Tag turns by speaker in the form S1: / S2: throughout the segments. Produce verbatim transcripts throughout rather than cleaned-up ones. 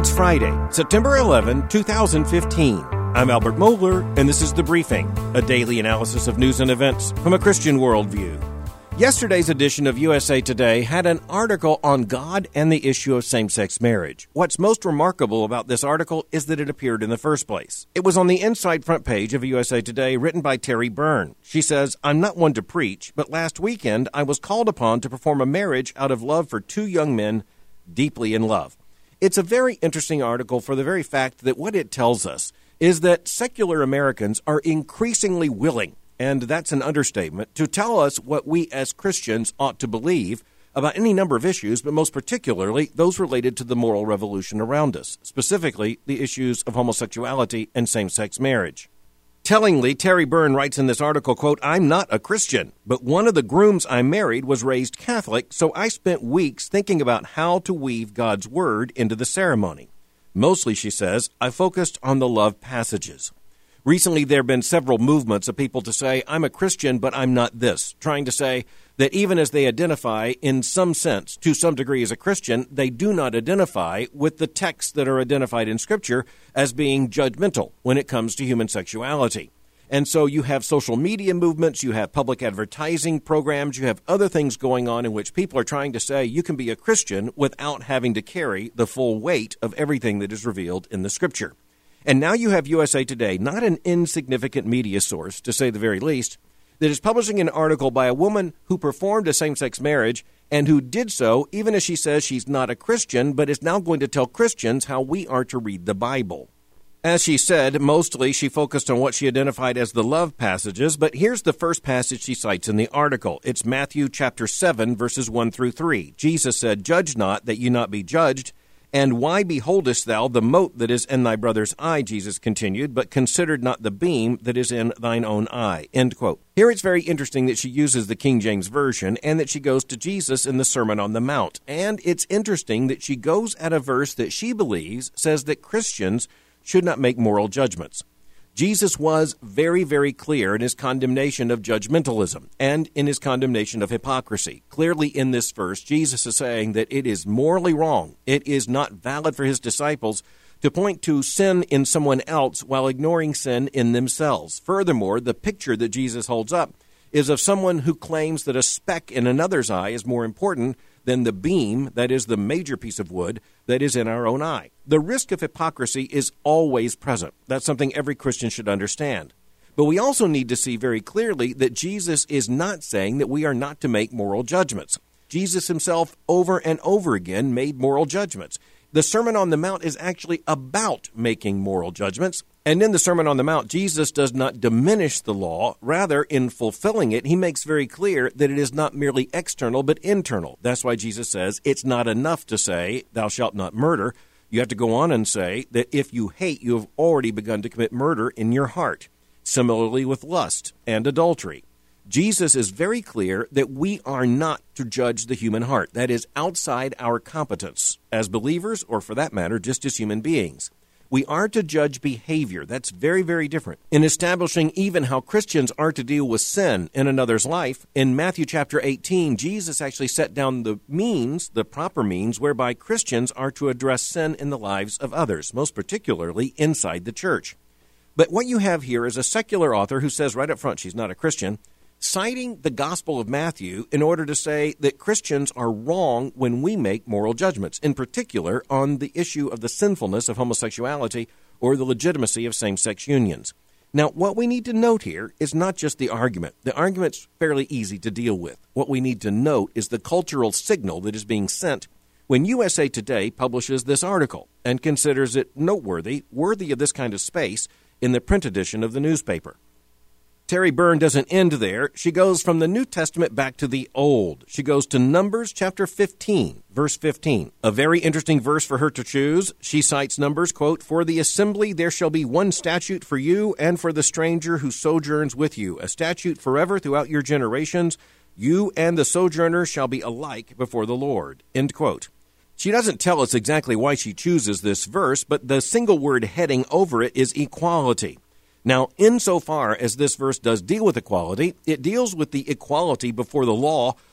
S1: It's Friday, September eleventh, twenty fifteen. I'm Albert Mohler, and this is The Briefing, a daily analysis of news and events from a Christian worldview. Yesterday's edition of U S A Today had an article on God and the issue of same-sex marriage. What's most remarkable about this article is that it appeared in the first place. It was on the inside front page of U S A Today, written by Terry Byrne. She says, "I'm not one to preach, but last weekend I was called upon to perform a marriage out of love for two young men deeply in love." It's a very interesting article for the very fact that what it tells us is that secular Americans are increasingly willing, and that's an understatement, to tell us what we as Christians ought to believe about any number of issues, but most particularly those related to the moral revolution around us, specifically the issues of homosexuality and same-sex marriage. Tellingly, Terry Byrne writes in this article, quote, "I'm not a Christian, but one of the grooms I married was raised Catholic, so I spent weeks thinking about how to weave God's word into the ceremony. Mostly," she says, "I focused on the love passages. Recently, there have been several movements of people to say, I'm a Christian, but I'm not this, trying to say that even as they identify in some sense, to some degree as a Christian, they do not identify with the texts that are identified in Scripture as being judgmental when it comes to human sexuality. And so you have social media movements, you have public advertising programs, you have other things going on in which people are trying to say you can be a Christian without having to carry the full weight of everything that is revealed in the Scripture. And now you have U S A Today, not an insignificant media source, to say the very least, that is publishing an article by a woman who performed a same-sex marriage and who did so even as she says she's not a Christian, but is now going to tell Christians how we are to read the Bible. As she said, mostly she focused on what she identified as the love passages, but here's the first passage she cites in the article. It's Matthew chapter seven, verses one through three. Jesus said, "Judge not, that ye not be judged. And why beholdest thou the mote that is in thy brother's eye," Jesus continued, "but considered not the beam that is in thine own eye." End quote. Here it's very interesting that she uses the King James Version and that she goes to Jesus in the Sermon on the Mount. And it's interesting that she goes at a verse that she believes says that Christians should not make moral judgments. Jesus was very, very clear in his condemnation of judgmentalism and in his condemnation of hypocrisy. Clearly in this verse, Jesus is saying that it is morally wrong. It is not valid for his disciples to point to sin in someone else while ignoring sin in themselves. Furthermore, the picture that Jesus holds up is of someone who claims that a speck in another's eye is more important than the beam, that is the major piece of wood, that is in our own eye. The risk of hypocrisy is always present. That's something every Christian should understand. But we also need to see very clearly that Jesus is not saying that we are not to make moral judgments. Jesus himself over and over again made moral judgments. The Sermon on the Mount is actually about making moral judgments. And in the Sermon on the Mount, Jesus does not diminish the law. Rather, in fulfilling it, he makes very clear that it is not merely external, but internal. That's why Jesus says it's not enough to say, "Thou shalt not murder." You have to go on and say that if you hate, you have already begun to commit murder in your heart. Similarly with lust and adultery. Jesus is very clear that we are not to judge the human heart. That is outside our competence as believers, or for that matter, just as human beings. We are to judge behavior. That's very, very different. In establishing even how Christians are to deal with sin in another's life, in Matthew chapter eighteen, Jesus actually set down the means, the proper means, whereby Christians are to address sin in the lives of others, most particularly inside the church. But what you have here is a secular author who says right up front she's not a Christian, citing the Gospel of Matthew in order to say that Christians are wrong when we make moral judgments, in particular on the issue of the sinfulness of homosexuality or the legitimacy of same-sex unions. Now, what we need to note here is not just the argument. The argument's fairly easy to deal with. What we need to note is the cultural signal that is being sent when U S A Today publishes this article and considers it noteworthy, worthy of this kind of space in the print edition of the newspaper. Terry Byrne doesn't end there. She goes from the New Testament back to the Old. She goes to Numbers chapter fifteen, verse fifteen. A very interesting verse for her to choose. She cites Numbers, quote, "For the assembly there shall be one statute for you and for the stranger who sojourns with you, a statute forever throughout your generations. You and the sojourner shall be alike before the Lord." End quote. She doesn't tell us exactly why she chooses this verse, but the single word heading over it is equality. Now, insofar as this verse does deal with equality, it deals with the equality before the law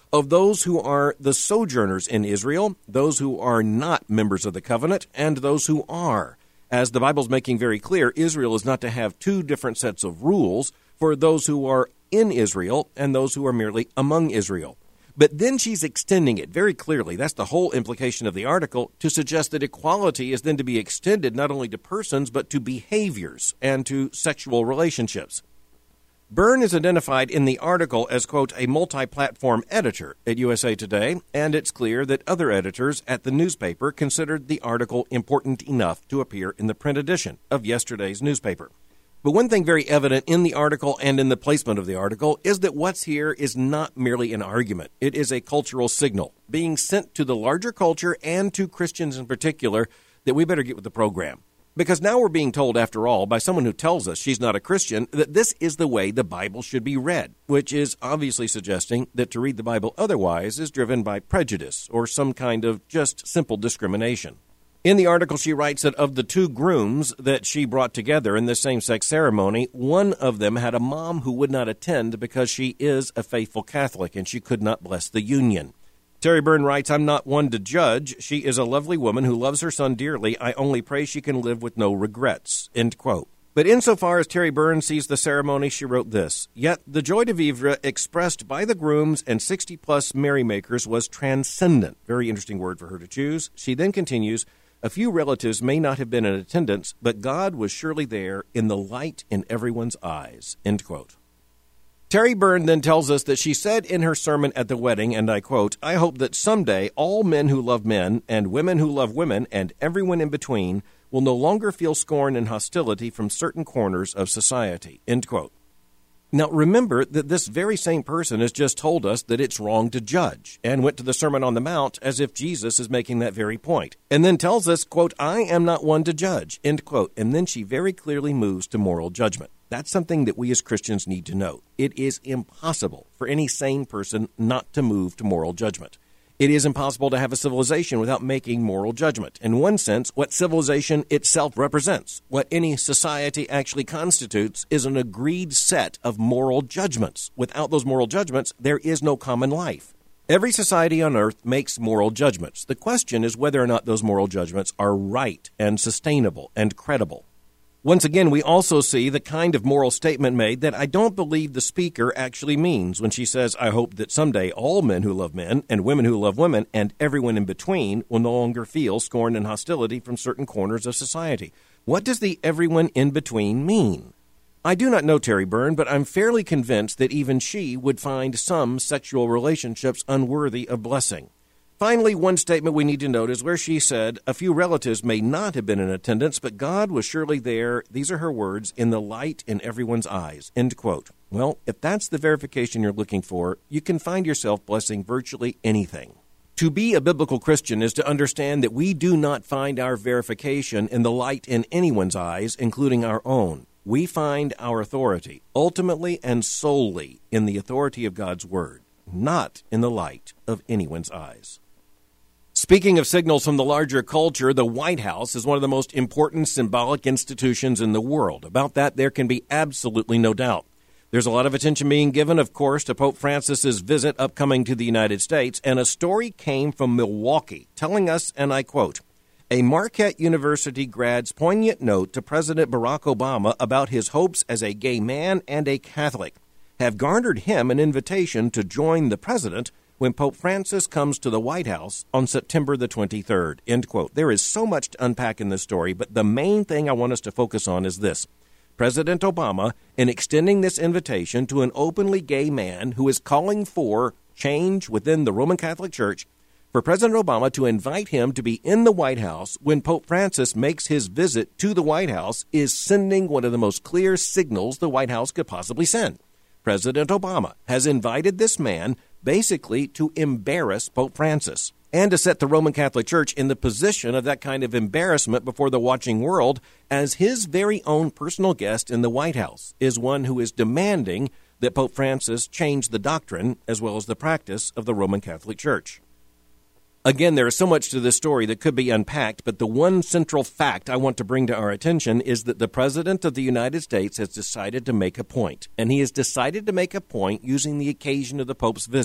S1: of those who are the sojourners in Israel, those who are not members of the covenant, and those who are. As the Bible's making very clear, Israel is not to have two different sets of rules for those who are in Israel and those who are merely among Israel. But then she's extending it very clearly, that's the whole implication of the article, to suggest that equality is then to be extended not only to persons, but to behaviors and to sexual relationships. Byrne is identified in the article as, quote, a multi-platform editor at U S A Today, and it's clear that other editors at the newspaper considered the article important enough to appear in the print edition of yesterday's newspaper. But one thing very evident in the article and in the placement of the article is that what's here is not merely an argument. It is a cultural signal being sent to the larger culture and to Christians in particular that we better get with the program. Because now we're being told, after all, by someone who tells us she's not a Christian, that this is the way the Bible should be read, which is obviously suggesting that to read the Bible otherwise is driven by prejudice or some kind of just simple discrimination. In the article, she writes that of the two grooms that she brought together in this same-sex ceremony, one of them had a mom who would not attend because she is a faithful Catholic and she could not bless the union. Terry Byrne writes, I'm not one to judge. She is a lovely woman who loves her son dearly. I only pray she can live with no regrets, end quote. But insofar as Terry Byrne sees the ceremony, she wrote this, yet the joie de vivre expressed by the grooms and sixty-plus merrymakers was transcendent. Very interesting word for her to choose. She then continues, a few relatives may not have been in attendance, but God was surely there in the light in everyone's eyes, end quote. Terry Byrne then tells us that she said in her sermon at the wedding, and I quote, I hope that someday all men who love men and women who love women and everyone in between will no longer feel scorn and hostility from certain corners of society, end quote. Now, remember that this very same person has just told us that it's wrong to judge and went to the Sermon on the Mount as if Jesus is making that very point, and then tells us, quote, I am not one to judge, end quote, and then she very clearly moves to moral judgment. That's something that we as Christians need to know. It is impossible for any sane person not to move to moral judgment. It is impossible to have a civilization without making moral judgment. In one sense, what civilization itself represents, what any society actually constitutes, is an agreed set of moral judgments. Without those moral judgments, there is no common life. Every society on earth makes moral judgments. The question is whether or not those moral judgments are right and sustainable and credible. Once again, we also see the kind of moral statement made that I don't believe the speaker actually means when she says, I hope that someday all men who love men and women who love women and everyone in between will no longer feel scorn and hostility from certain corners of society. What does the everyone in between mean? I do not know Terry Byrne, but I'm fairly convinced that even she would find some sexual relationships unworthy of blessing. Finally, one statement we need to note is where she said, a few relatives may not have been in attendance, but God was surely there, these are her words, in the light in everyone's eyes, end quote. Well, if that's the verification you're looking for, you can find yourself blessing virtually anything. To be a biblical Christian is to understand that we do not find our verification in the light in anyone's eyes, including our own. We find our authority, ultimately and solely, in the authority of God's Word, not in the light of anyone's eyes. Speaking of signals from the larger culture, the White House is one of the most important symbolic institutions in the world. About that, there can be absolutely no doubt. There's a lot of attention being given, of course, to Pope Francis's visit upcoming to the United States, and a story came from Milwaukee telling us, and I quote, a Marquette University grad's poignant note to President Barack Obama about his hopes as a gay man and a Catholic have garnered him an invitation to join the president when Pope Francis comes to the White House on September the twenty-third, end quote. There is so much to unpack in this story, but the main thing I want us to focus on is this. President Obama, in extending this invitation to an openly gay man who is calling for change within the Roman Catholic Church, for President Obama to invite him to be in the White House when Pope Francis makes his visit to the White House is sending one of the most clear signals the White House could possibly send. President Obama has invited this man basically to embarrass Pope Francis and to set the Roman Catholic Church in the position of that kind of embarrassment before the watching world, as his very own personal guest in the White House is one who is demanding that Pope Francis change the doctrine as well as the practice of the Roman Catholic Church. Again, there is so much to this story that could be unpacked, but the one central fact I want to bring to our attention is that the President of the United States has decided to make a point, and he has decided to make a point using the occasion of the Pope's visit.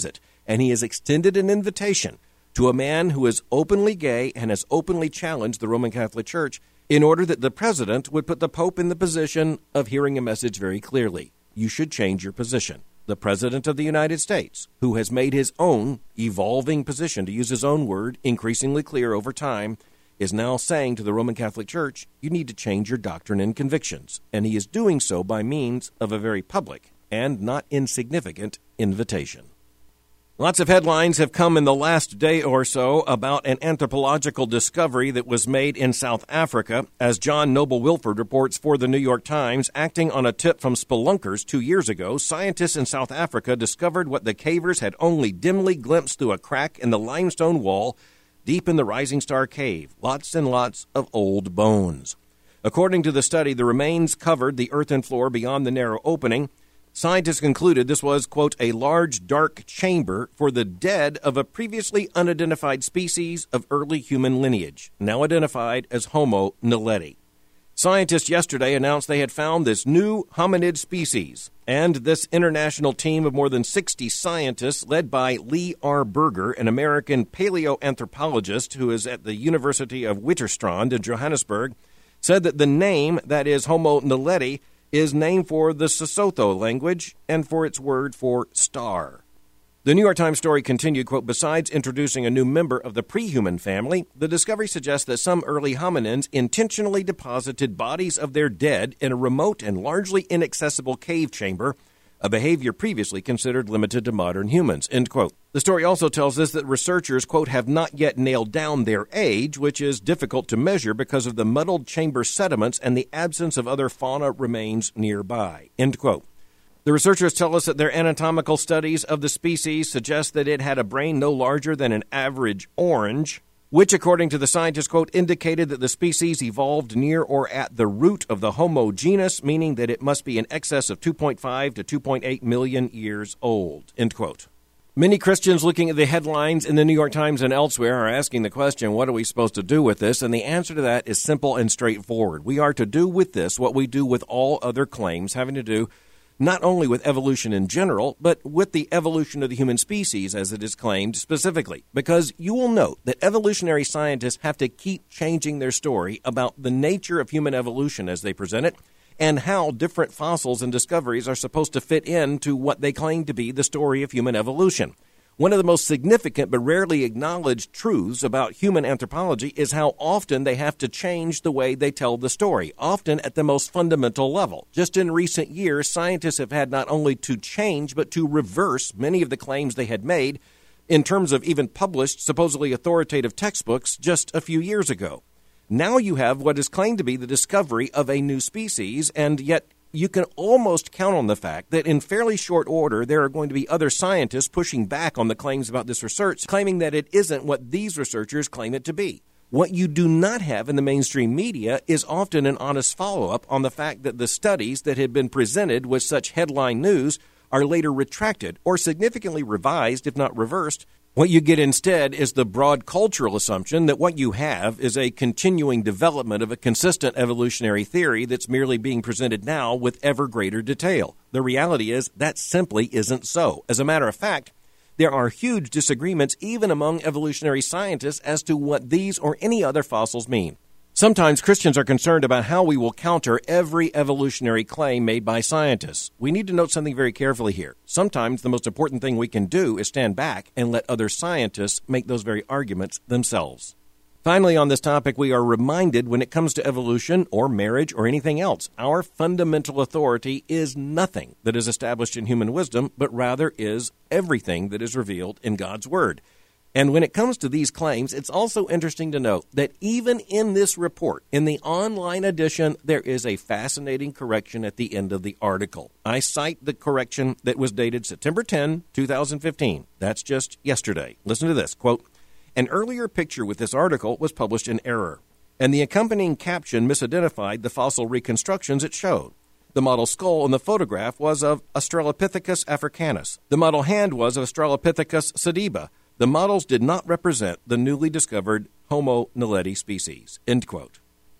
S1: and he has extended an invitation to a man who is openly gay and has openly challenged the Roman Catholic Church in order that the president would put the Pope in the position of hearing a message very clearly. You should change your position. The President of the United States, who has made his own evolving position, to use his own word, increasingly clear over time, is now saying to the Roman Catholic Church, you need to change your doctrine and convictions. And he is doing so by means of a very public and not insignificant invitation. Lots of headlines have come in the last day or so about an anthropological discovery that was made in South Africa. As John Noble Wilford reports for the New York Times, acting on a tip from spelunkers two years ago, scientists in South Africa discovered what the cavers had only dimly glimpsed through a crack in the limestone wall deep in the Rising Star Cave. Lots and lots of old bones. According to the study, the remains covered the earthen floor beyond the narrow opening. Scientists concluded this was, quote, a large dark chamber for the dead of a previously unidentified species of early human lineage, now identified as Homo naledi. Scientists yesterday announced they had found this new hominid species, and this international team of more than sixty scientists, led by Lee R. Berger, an American paleoanthropologist who is at the University of Witwatersrand in Johannesburg, said that the name, that is Homo naledi, is named for the Sesotho language and for its word for star. The New York Times story continued, quote, besides introducing a new member of the pre-human family, the discovery suggests that some early hominins intentionally deposited bodies of their dead in a remote and largely inaccessible cave chamber, a behavior previously considered limited to modern humans, end quote. The story also tells us that researchers, quote, have not yet nailed down their age, which is difficult to measure because of the muddled chamber sediments and the absence of other fauna remains nearby, end quote. The researchers tell us that their anatomical studies of the species suggest that it had a brain no larger than an average orange, which, according to the scientists, quote, indicated that the species evolved near or at the root of the Homo genus, meaning that it must be in excess of two point five to two point eight million years old, end quote. Many Christians looking at the headlines in the New York Times and elsewhere are asking the question, what are we supposed to do with this? And the answer to that is simple and straightforward. We are to do with this what we do with all other claims having to do not only with evolution in general, but with the evolution of the human species, as it is claimed specifically. Because you will note that evolutionary scientists have to keep changing their story about the nature of human evolution as they present it, and how different fossils and discoveries are supposed to fit into what they claim to be the story of human evolution. One of the most significant but rarely acknowledged truths about human anthropology is how often they have to change the way they tell the story, often at the most fundamental level. Just in recent years, scientists have had not only to change but to reverse many of the claims they had made in terms of even published, supposedly authoritative textbooks just a few years ago. Now you have what is claimed to be the discovery of a new species, and yet you can almost count on the fact that in fairly short order, there are going to be other scientists pushing back on the claims about this research, claiming that it isn't what these researchers claim it to be. What you do not have in the mainstream media is often an honest follow-up on the fact that the studies that had been presented with such headline news are later retracted or significantly revised, if not reversed. What you get instead is the broad cultural assumption that what you have is a continuing development of a consistent evolutionary theory that's merely being presented now with ever greater detail. The reality is that simply isn't so. As a matter of fact, there are huge disagreements even among evolutionary scientists as to what these or any other fossils mean. Sometimes Christians are concerned about how we will counter every evolutionary claim made by scientists. We need to note something very carefully here. Sometimes the most important thing we can do is stand back and let other scientists make those very arguments themselves. Finally, on this topic, we are reminded when it comes to evolution or marriage or anything else, our fundamental authority is nothing that is established in human wisdom, but rather is everything that is revealed in God's Word. And when it comes to these claims, it's also interesting to note that even in this report, in the online edition, there is a fascinating correction at the end of the article. I cite the correction that was dated September tenth, twenty fifteen. That's just yesterday. Listen to this, quote, an earlier picture with this article was published in error, and the accompanying caption misidentified the fossil reconstructions it showed. The model skull in the photograph was of Australopithecus africanus. The model hand was of Australopithecus sediba. The models did not represent the newly discovered Homo naledi species, end quote.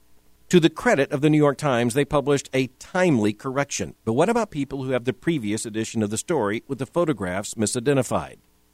S1: To the credit of the New York Times, they published a timely correction. But what about people who have the previous edition of the story with the photographs misidentified?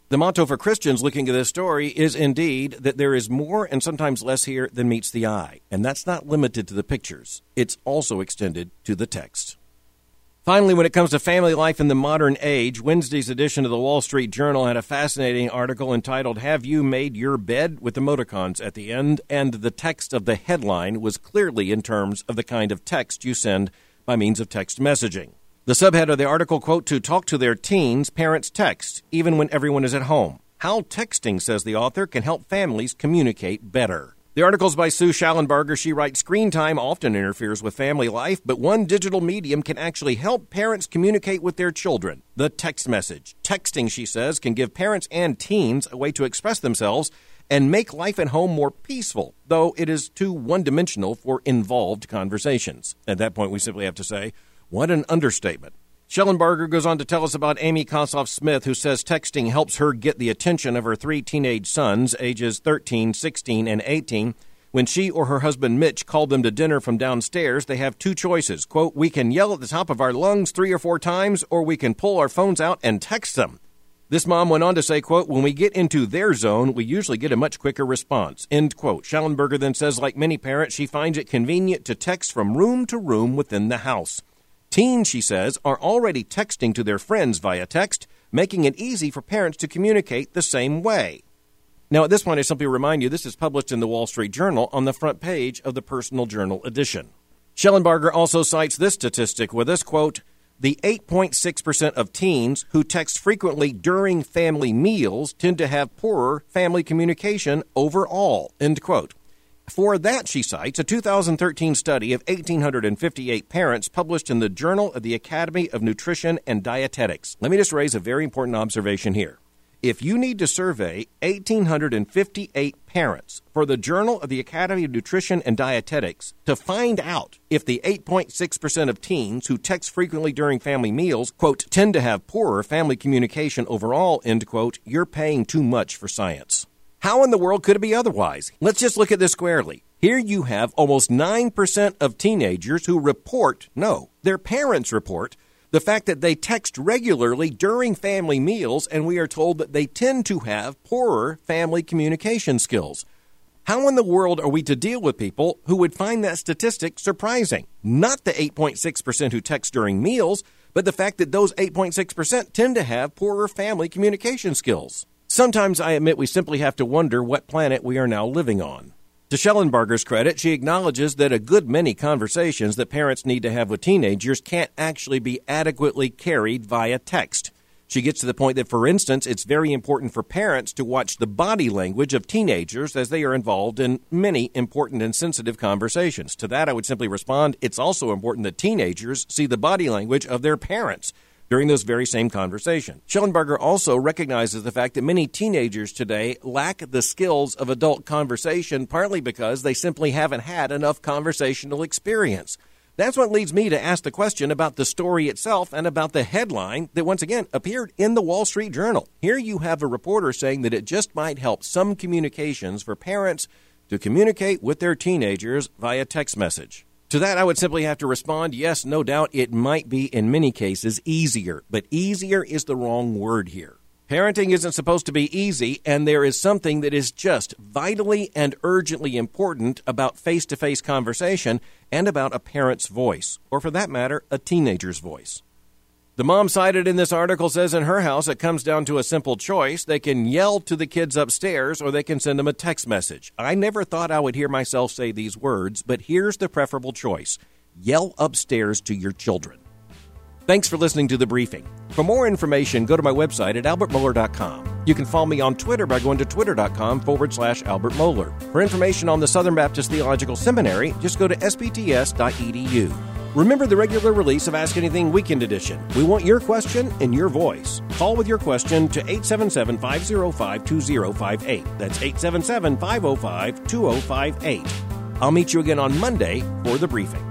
S1: The motto for Christians looking at this story is indeed that there is more and sometimes less here than meets the eye. And that's not limited to the pictures. It's also extended to the text. Finally, when it comes to family life in the modern age, Wednesday's edition of the Wall Street Journal had a fascinating article entitled, "Have You Made Your Bed?" with emoticons at the end, and the text of the headline was clearly in terms of the kind of text you send by means of text messaging. The subhead of the article, quote, "To talk to their teens, parents text, even when everyone is at home. How texting," says the author, "can help families communicate better." The article's by Sue Schallenberger. She writes, "Screen time often interferes with family life, but one digital medium can actually help parents communicate with their children. The text message. Texting," she says, "can give parents and teens a way to express themselves and make life at home more peaceful, though it is too one-dimensional for involved conversations." At that point, we simply have to say, what an understatement. Schellenberger goes on to tell us about Amy Kossoff-Smith, who says texting helps her get the attention of her three teenage sons, ages thirteen, sixteen, and eighteen. When she or her husband Mitch called them to dinner from downstairs, they have two choices. Quote, "We can yell at the top of our lungs three or four times, or we can pull our phones out and text them." This mom went on to say, quote, "When we get into their zone, we usually get a much quicker response." End quote. Schellenberger then says, like many parents, she finds it convenient to text from room to room within the house. Teens, she says, are already texting to their friends via text, making it easy for parents to communicate the same way. Now, at this point, I simply remind you, this is published in the Wall Street Journal on the front page of the Personal Journal edition. Schellenberger also cites this statistic with us, quote, "The eight point six percent of teens who text frequently during family meals tend to have poorer family communication overall," end quote. For that, she cites a two thousand thirteen study of one thousand eight hundred fifty-eight parents published in the Journal of the Academy of Nutrition and Dietetics. Let me just raise a very important observation here. If you need to survey one thousand eight hundred fifty-eight parents for the Journal of the Academy of Nutrition and Dietetics to find out if the eight point six percent of teens who text frequently during family meals, quote, "tend to have poorer family communication overall," end quote, you're paying too much for science. How in the world could it be otherwise? Let's just look at this squarely. Here you have almost nine percent of teenagers who report, no, their parents report, the fact that they text regularly during family meals, and we are told that they tend to have poorer family communication skills. How in the world are we to deal with people who would find that statistic surprising? Not the eight point six percent who text during meals, but the fact that those eight point six percent tend to have poorer family communication skills. Sometimes I admit we simply have to wonder what planet we are now living on. To Schellenberger's credit, she acknowledges that a good many conversations that parents need to have with teenagers can't actually be adequately carried via text. She gets to the point that, for instance, it's very important for parents to watch the body language of teenagers as they are involved in many important and sensitive conversations. To that, I would simply respond, it's also important that teenagers see the body language of their parents during those very same conversations. Schellenberger also recognizes the fact that many teenagers today lack the skills of adult conversation, partly because they simply haven't had enough conversational experience. That's what leads me to ask the question about the story itself and about the headline that, once again, appeared in the Wall Street Journal. Here you have a reporter saying that it just might help some communications for parents to communicate with their teenagers via text message. To that, I would simply have to respond, yes, no doubt, it might be in many cases easier, but easier is the wrong word here. Parenting isn't supposed to be easy, and there is something that is just vitally and urgently important about face-to-face conversation and about a parent's voice, or for that matter, a teenager's voice. The mom cited in this article says in her house it comes down to a simple choice. They can yell to the kids upstairs or they can send them a text message. I never thought I would hear myself say these words, but here's the preferable choice. Yell upstairs to your children. Thanks for listening to The Briefing. For more information, go to my website at albert mohler dot com. You can follow me on Twitter by going to twitter.com forward slash Albert Mohler. For information on the Southern Baptist Theological Seminary, just go to s b t s dot e d u. Remember the regular release of Ask Anything Weekend Edition. We want your question in your voice. Call with your question to eight seven seven, five oh five, two oh five eight. That's eight seven seven, five oh five, two oh five eight. I'll meet you again on Monday for The Briefing.